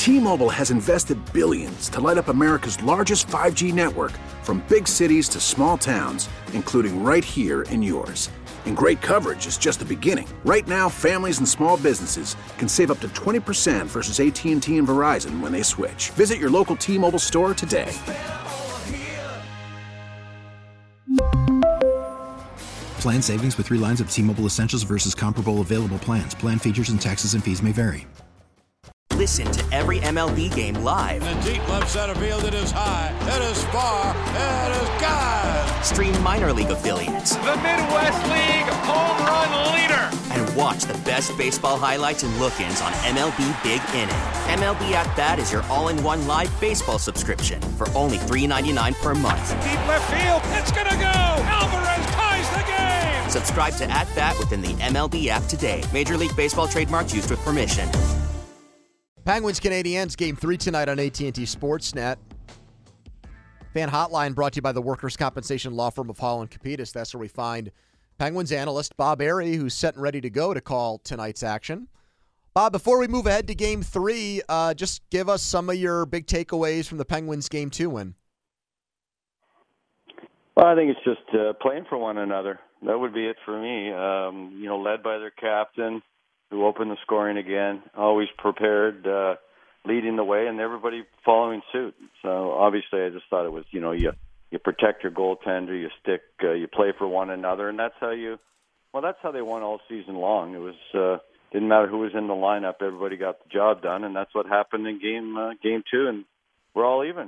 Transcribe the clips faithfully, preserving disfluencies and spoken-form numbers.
T-Mobile has invested billions to light up America's largest five G network, from big cities to small towns, including right here in yours. And great coverage is just the beginning. Right now, families and small businesses can save up to twenty percent versus A T and T and Verizon when they switch. Visit your local T-Mobile store today. Plan savings with three lines of T-Mobile Essentials versus comparable available plans. Plan features and taxes and fees may vary. Listen to every M L B game live. In the deep left center field, it is high, it is far, it is gone. Stream minor league affiliates. The Midwest League home run leader. And watch the best baseball highlights and look-ins on M L B Big Inning. M L B At Bat is your all-in-one live baseball subscription for only three dollars and ninety-nine cents per month. Deep left field, it's gonna go. Alvarez ties the game. Subscribe to At Bat within the M L B app today. Major League Baseball trademarks used with permission. Penguins Canadiens game three tonight on A T and T Sportsnet. Fan Hotline brought to you by the workers' compensation law firm of Hall and Capitas. That's where we find Penguins analyst Bob Airy, who's set and ready to go to call tonight's action. Bob, before we move ahead to game three, uh, just give us some of your big takeaways from the Penguins game two win. Well, I think it's just uh, playing for one another. That would be it for me. Um, you know, led by their captain, who opened the scoring again, always prepared, uh, leading the way, and everybody following suit. So obviously I just thought it was, you know, you you protect your goaltender, you stick, uh, you play for one another, and that's how you, well, that's how they won all season long. It was, uh, didn't matter who was in the lineup, everybody got the job done, and that's what happened in game uh, game two, and we're all even.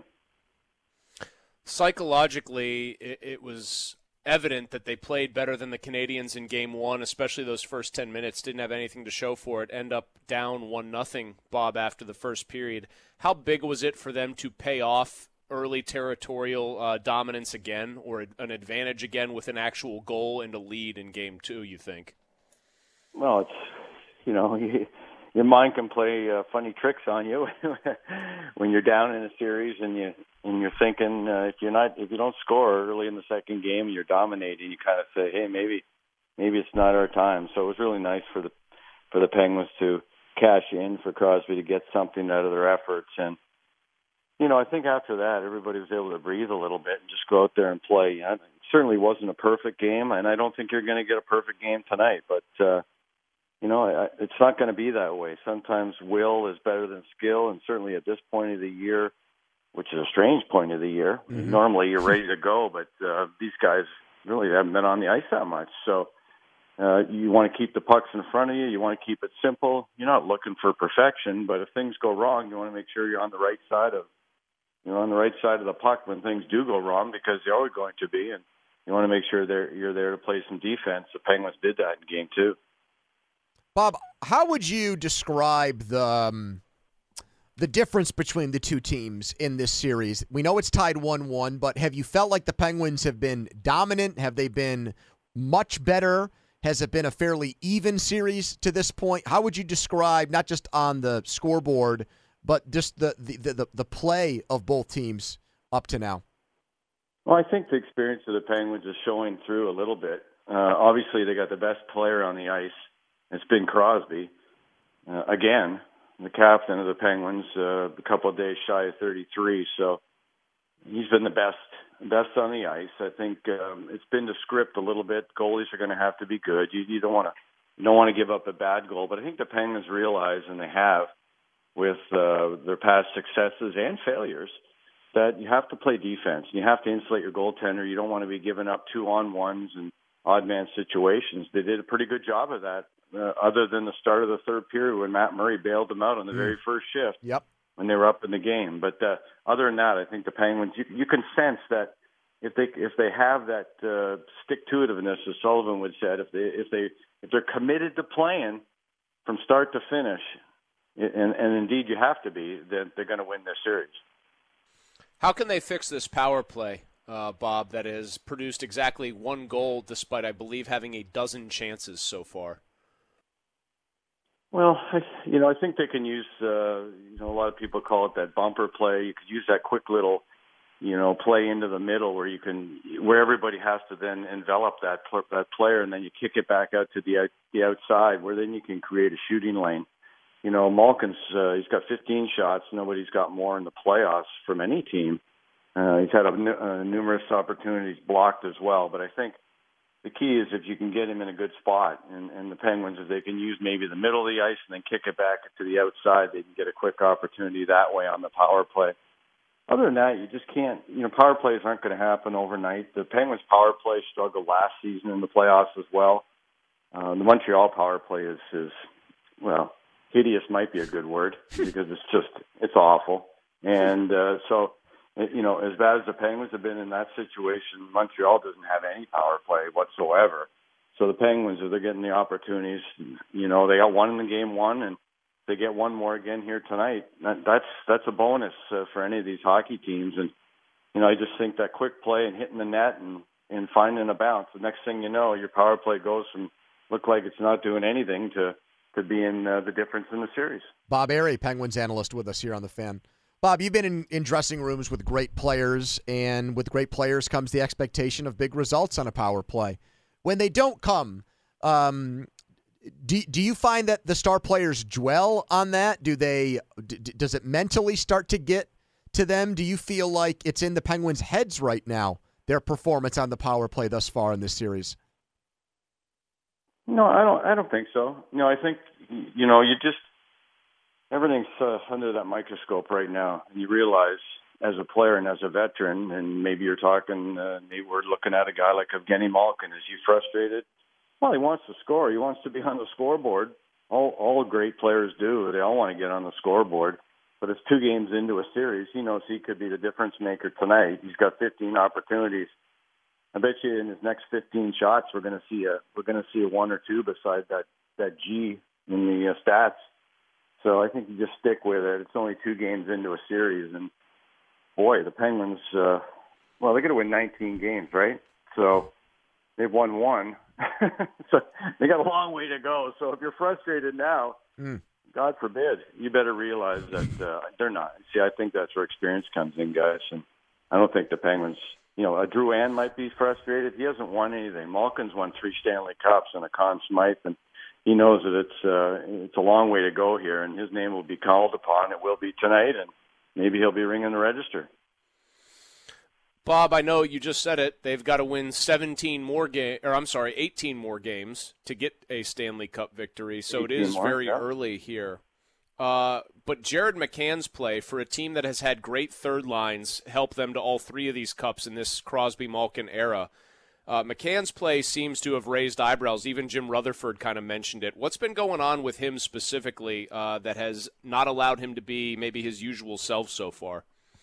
Psychologically, it, it was evident that they played better than the Canadiens in game one, especially those first ten minutes. Didn't have anything to show for it. End up down one nothing, Bob, after the first period. How big was it for them to pay off early territorial uh, dominance again, or an advantage again with an actual goal and a lead in game two, you think? Well, it's, you know, you, your mind can play uh, funny tricks on you when you're down in a series and you and you're thinking uh, if you're not if you don't score early in the second game and you're dominating, you kind of say, hey, maybe maybe it's not our time. So it was really nice for the for the Penguins to cash in, for Crosby to get something out of their efforts. And you know, I think after that, everybody was able to breathe a little bit and just go out there and play. It certainly wasn't a perfect game, and I don't think you're going to get a perfect game tonight. But uh, you know, I, it's not going to be that way. Sometimes will is better than skill, and certainly at this point of the year, which is a strange point of the year. Mm-hmm. Normally you're ready to go, but uh, these guys really haven't been on the ice that much. So uh, you want to keep the pucks in front of you. You want to keep it simple. You're not looking for perfection, but if things go wrong, you want to make sure you're on the right side of you're on the right side of the puck when things do go wrong, because they're always going to be, and you want to make sure they're, you're there to play some defense. The Penguins did that in game two. Bob, how would you describe the um, the difference between the two teams in this series? We know it's tied one one, but have you felt like the Penguins have been dominant? Have they been much better? Has it been a fairly even series to this point? How would you describe, not just on the scoreboard, but just the the, the, the play of both teams up to now? Well, I think the experience of the Penguins is showing through a little bit. Uh, obviously, they got the best player on the ice. It's been Crosby. Uh, again, the captain of the Penguins, uh, a couple of days shy of thirty-three, so he's been the best best on the ice. I think um, it's been the script a little bit. Goalies are going to have to be good. You, you don't want to you don't want to give up a bad goal, but I think the Penguins realize, and they have, with uh, their past successes and failures, that you have to play defense. You have to insulate your goaltender. You don't want to be giving up two-on-ones and odd-man situations. They did a pretty good job of that, uh, other than the start of the third period when Matt Murray bailed them out on the mm. very first shift. Yep. When they were up in the game. But uh, other than that, I think the Penguins, you, you can sense that if they if they have that uh, stick-to-itiveness, as Sullivan would said, if they if they if they're committed to playing from start to finish, and, and indeed you have to be, then they're going to win this series. How can they fix this power play, uh, Bob, that has produced exactly one goal despite, I believe, having a dozen chances so far? Well, I, you know, I think they can use, uh, you know, a lot of people call it that bumper play. You could use that quick little, you know, play into the middle where you can, where everybody has to then envelop that that player, and then you kick it back out to the out, the outside, where then you can create a shooting lane. you know, Malkin's uh, he's got fifteen shots. Nobody's got more in the playoffs from any team. Uh, he's had a, uh, numerous opportunities blocked as well. But I think the key is if you can get him in a good spot, and, and the Penguins, if they can use maybe the middle of the ice and then kick it back to the outside, they can get a quick opportunity that way on the power play. Other than that, you just can't, you know, power plays aren't going to happen overnight. The Penguins' power play struggled last season in the playoffs as well. Uh, the Montreal power play is, is, well, hideous might be a good word because it's just, it's awful. And uh, so, you know, as bad as the Penguins have been in that situation, Montreal doesn't have any power play whatsoever. So the Penguins, if they're getting the opportunities, you know, they got one in the game one, and they get one more again here tonight. That, that's that's a bonus uh, for any of these hockey teams. And, you know, I just think that quick play and hitting the net and, and finding a bounce, the next thing you know, your power play goes from look like it's not doing anything to could be in uh, the difference in the series. Bob Airy, Penguins analyst, with us here on The Fan. Bob, you've been in, in dressing rooms with great players, and with great players comes the expectation of big results on a power play. When they don't come, um, do, do you find that the star players dwell on that? Do they? D- does it mentally start to get to them? Do you feel like it's in the Penguins' heads right now, their performance on the power play thus far in this series? No, I don't. I don't think so. No, I think you know you just everything's uh, under that microscope right now, and you realize as a player and as a veteran, and maybe you're talking, uh, maybe we're looking at a guy like Evgeny Malkin. Is he frustrated? Well, he wants to score. He wants to be on the scoreboard. All all great players do. They all want to get on the scoreboard. But it's two games into a series. He knows he could be the difference maker tonight. He's got fifteen opportunities. I bet you in his next fifteen shots, we're going to see a we're going to see a one or two beside that that G in the uh, stats. So I think you just stick with it. It's only two games into a series, and boy, the Penguins. Uh, well, they're going to win nineteen games, right? So they've won one. So they got a long way to go. So if you're frustrated now, mm. God forbid, you better realize that uh, they're not. See, I think that's where experience comes in, guys. And I don't think the Penguins, you know, a Drew Ann might be frustrated. He hasn't won anything. Malkin's won three Stanley Cups and a Conn Smythe, and he knows that it's uh, it's a long way to go here, and his name will be called upon. It will be tonight, and maybe he'll be ringing the register. Bob, I know you just said it. They've got to win seventeen more game, or I'm sorry, eighteen more games to get a Stanley Cup victory. So it is more, very yeah. early here. Uh, but Jared McCann's play for a team that has had great third lines help them to all three of these cups in this Crosby-Malkin era. Uh, McCann's play seems to have raised eyebrows. Even Jim Rutherford kind of mentioned it. What's been going on with him specifically uh, that has not allowed him to be maybe his usual self so far?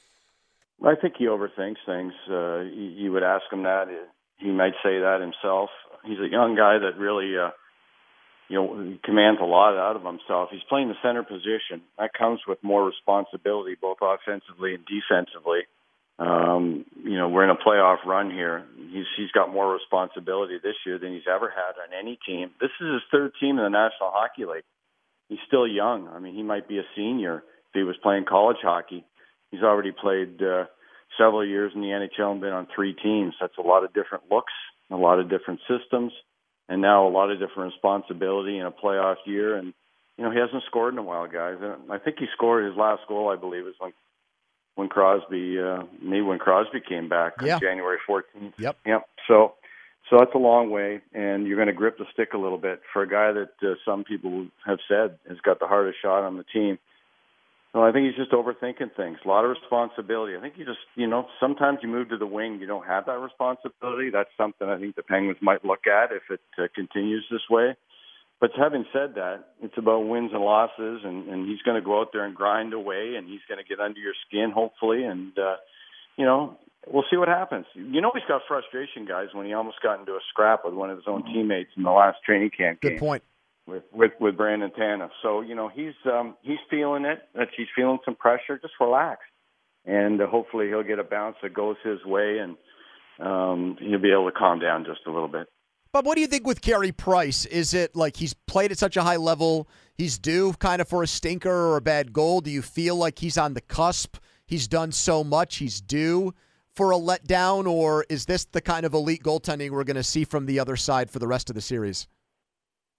I think he overthinks things. Uh, you, you would ask him that. He might say that himself. He's a young guy that really, uh, you know, commands a lot out of himself. He's playing the center position. That comes with more responsibility, both offensively and defensively. Um, you know, we're in a playoff run here. He's he's got more responsibility this year than he's ever had on any team. This is his third team in the National Hockey League. He's still young. I mean, he might be a senior if he was playing college hockey. He's already played uh, several years in the N H L and been on three teams. That's a lot of different looks, a lot of different systems, and now a lot of different responsibility in a playoff year. And, you know, he hasn't scored in a while, guys. And I think he scored his last goal, I believe, was when, when Crosby, uh, maybe when Crosby came back yeah. on January fourteenth. Yep. Yep. So, so that's a long way, and you're going to grip the stick a little bit for a guy that uh, some people have said has got the hardest shot on the team. Well, I think he's just overthinking things. A lot of responsibility. I think you just, you know, sometimes you move to the wing, you don't have that responsibility. That's something I think the Penguins might look at if it uh, continues this way. But having said that, it's about wins and losses, and, and he's going to go out there and grind away, and he's going to get under your skin, hopefully. And, uh, you know, we'll see what happens. You know, he's got frustration, guys, when he almost got into a scrap with one of his own teammates in the last training camp game. Good point. With, with with Brandon Tanev. So, you know, he's um, he's feeling it. That he's feeling some pressure. Just relax. And uh, hopefully he'll get a bounce that goes his way, and um, he'll be able to calm down just a little bit. But what do you think with Carey Price? Is it like he's played at such a high level, he's due kind of for a stinker or a bad goal? Do you feel like he's on the cusp? He's done so much, he's due for a letdown? Or is this the kind of elite goaltending we're going to see from the other side for the rest of the series?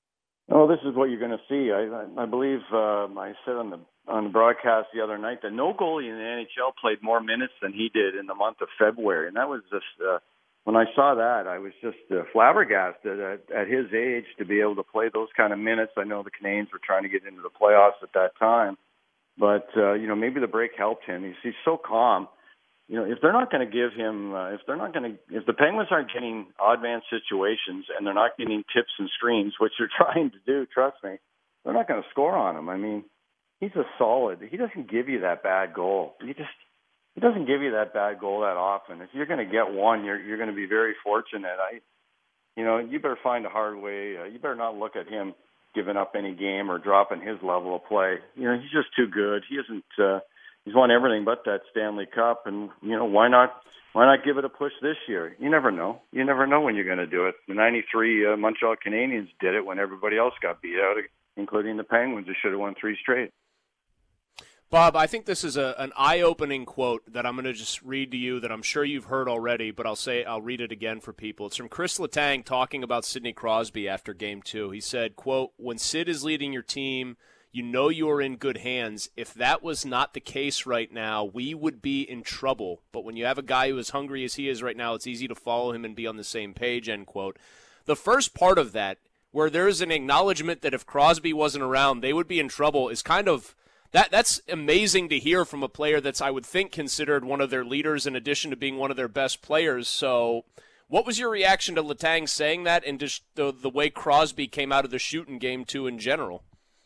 Oh, this is what you're going to see. I, I believe uh, I said on the on the broadcast the other night that no goalie in the N H L played more minutes than he did in the month of February, and that was just uh, when I saw that, I was just uh, flabbergasted at, at his age to be able to play those kind of minutes. I know the Canadiens were trying to get into the playoffs at that time, but uh, you know, maybe the break helped him. He's, he's so calm. You know, if they're not going to give him, uh, if they're not going to, if the Penguins aren't getting odd man situations and they're not getting tips and screens, which they're trying to do, trust me, they're not going to score on him. I mean, he's a solid. He doesn't give you that bad goal. He just, he doesn't give you that bad goal that often. If you're going to get one, you're you're going to be very fortunate. I, you know, you better find a hard way. Uh, you better not look at him giving up any game or dropping his level of play. You know, he's just too good. He isn't. Uh, He's won everything but that Stanley Cup, and you know, why not? Why not give it a push this year? You never know. You never know when you're going to do it. The ninety-three uh, Montreal Canadiens did it when everybody else got beat out, including the Penguins, who should have won three straight. Bob, I think this is a, an eye-opening quote that I'm going to just read to you that I'm sure you've heard already, but I'll say I'll read it again for people. It's from Chris Letang talking about Sidney Crosby after Game Two. He said, "Quote: When Sid is leading your team, you know you are in good hands. If that was not the case right now, we would be in trouble. But when you have a guy who is hungry as he is right now, it's easy to follow him and be on the same page," end quote. The first part of that, where there is an acknowledgement that if Crosby wasn't around, they would be in trouble, is kind of, that that's amazing to hear from a player that's, I would think, considered one of their leaders in addition to being one of their best players. So what was your reaction to Letang saying that and just the, the way Crosby came out of the chute in Game two in general?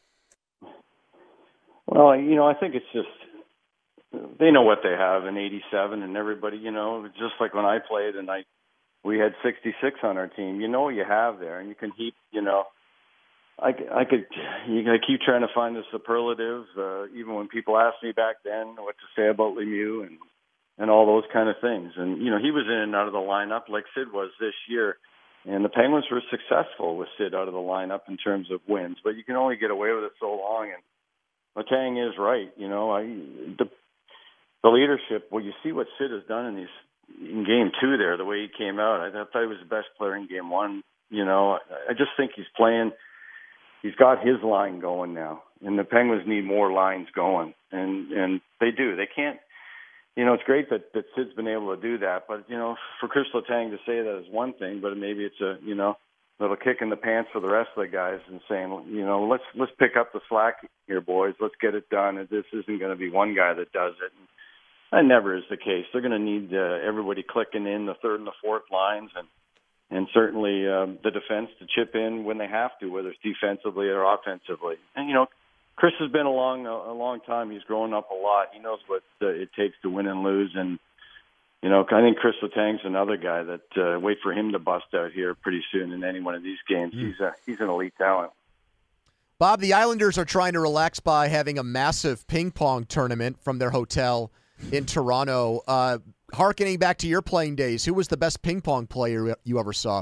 Well, you know, I think it's just they know what they have in eighty-seven, and everybody, you know, just like when I played and I we had sixty-six on our team. You know what you have there, and you can keep, you know, I, I could you gotta keep trying to find the superlatives. Uh, even when people asked me back then what to say about Lemieux and and all those kind of things, and you know, he was in and out of the lineup like Sid was this year. And the Penguins were successful with Sid out of the lineup in terms of wins, but you can only get away with it so long. And Letang is right. You know, I the the leadership. Well, you see what Sid has done in these in Game Two there. The way he came out, I thought he was the best player in Game One. You know, I, I just think he's playing. He's got his line going now, and the Penguins need more lines going, and and they do. They can't. You know, it's great that that Sid's been able to do that, but you know, for Chris Letang to say that is one thing, but maybe it's a you know. little kick in the pants for the rest of the guys and saying, you know, let's let's pick up the slack here, boys. Let's get it done. And this isn't going to be one guy that does it. And that never is the case. They're going to need uh, everybody clicking in the third and the fourth lines, and and certainly um, the defense to chip in when they have to, whether it's defensively or offensively. And you know, Chris has been along a, a long time. He's grown up a lot. He knows what uh, it takes to win and lose. And you know, I think Chris Letang's another guy that uh, wait for him to bust out here pretty soon in any one of these games. Mm. He's a, he's an elite talent. Bob, the Islanders are trying to relax by having a massive ping pong tournament from their hotel in Toronto. Uh, harkening back to your playing days, who was the best ping pong player you ever saw?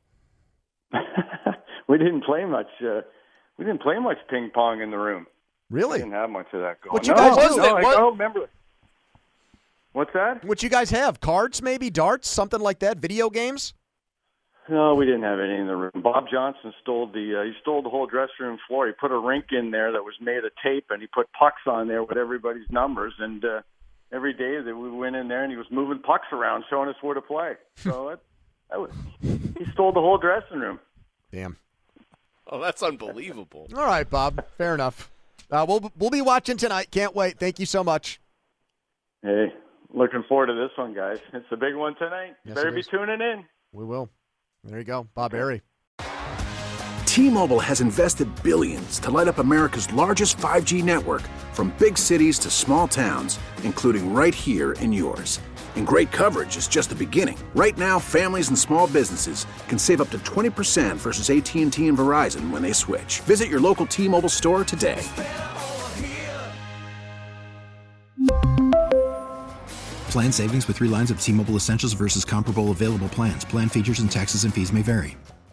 we didn't play much. Uh, we didn't play much ping pong in the room. Really? We didn't have much of that going. What you no, guys no, do? no, I don't remember. What's that? What you guys have? Cards, maybe? Darts? Something like that? Video games? No, we didn't have any in the room. Bob Johnson stole the uh, he stole the whole dressing room floor. He put a rink in there that was made of tape, and he put pucks on there with everybody's numbers. And uh, every day that we went in there, and he was moving pucks around, showing us where to play. So it, that was he stole the whole dressing room. Damn. Oh, that's unbelievable. All right, Bob. Fair enough. Uh, we'll we'll be watching tonight. Can't wait. Thank you so much. Hey. Looking forward to this one, guys. It's a big one tonight. Yes, Better be tuning in. We will. There you go. Bob Berry. T-Mobile has invested billions to light up America's largest five G network, from big cities to small towns, including right here in yours. And great coverage is just the beginning. Right now, families and small businesses can save up to twenty percent versus A T and T and Verizon when they switch. Visit your local T-Mobile store today. Plan savings with three lines of T-Mobile Essentials versus comparable available plans. Plan features and taxes and fees may vary.